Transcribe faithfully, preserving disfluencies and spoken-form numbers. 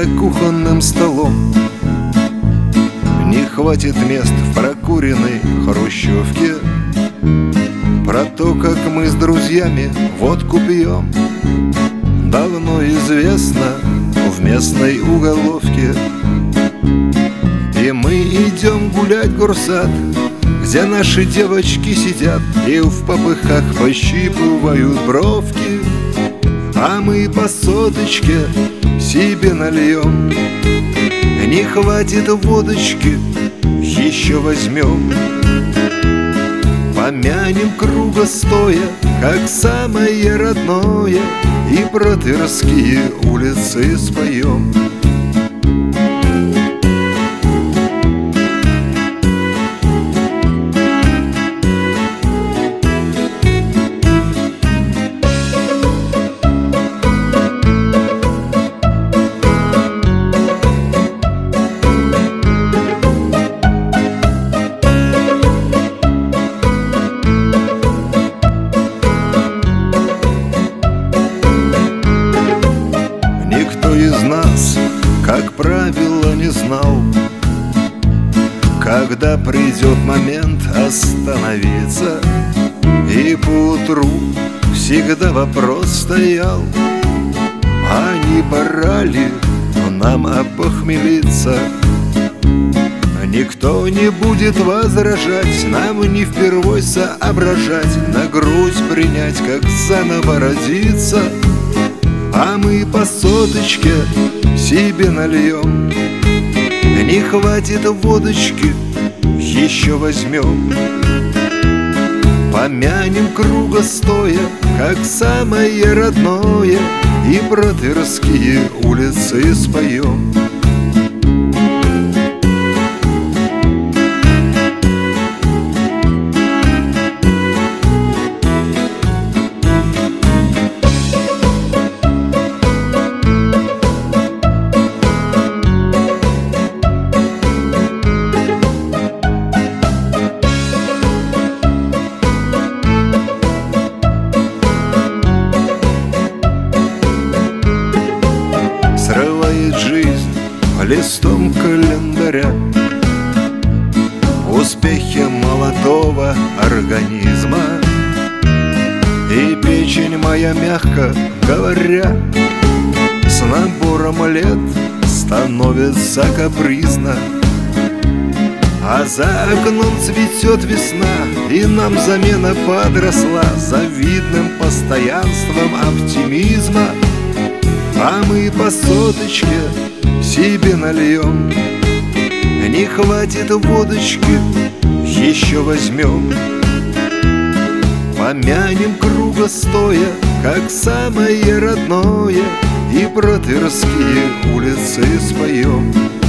за кухонным столом. Не хватит мест в прокуренной хрущевке. Про то, как мы с друзьями водку пьем, давно известно в местной уголовке. И мы идем гулять горсад, где наши девочки сидят и в попыхах пощипывают бровки. А мы по соточке себе нальем. Не хватит водочки, еще возьмем. Помянем круга стоя, как самое родное, и про Тверские улицы споем. Из нас, как правило, не знал, когда придет момент остановиться. И поутру всегда вопрос стоял: а не пора ли нам опохмелиться? Никто не будет возражать, нам не впервой соображать, на грудь принять, как заново родиться. А мы по соточке себе нальем. Не хватит водочки, еще возьмем. Помянем круга стоя, как самое родное, и про Тверские улицы споем. Срывает жизнь листом календаря успехи молодого организма. И печень моя, мягко говоря, с набором лет становится капризна. А за окном цветет весна, и нам замена подросла завидным постоянством оптимизма. А мы по соточке себе нальем. Не хватит водочки, еще возьмем. Помянем круга стоя, как самое родное, и про Тверские улицы споем.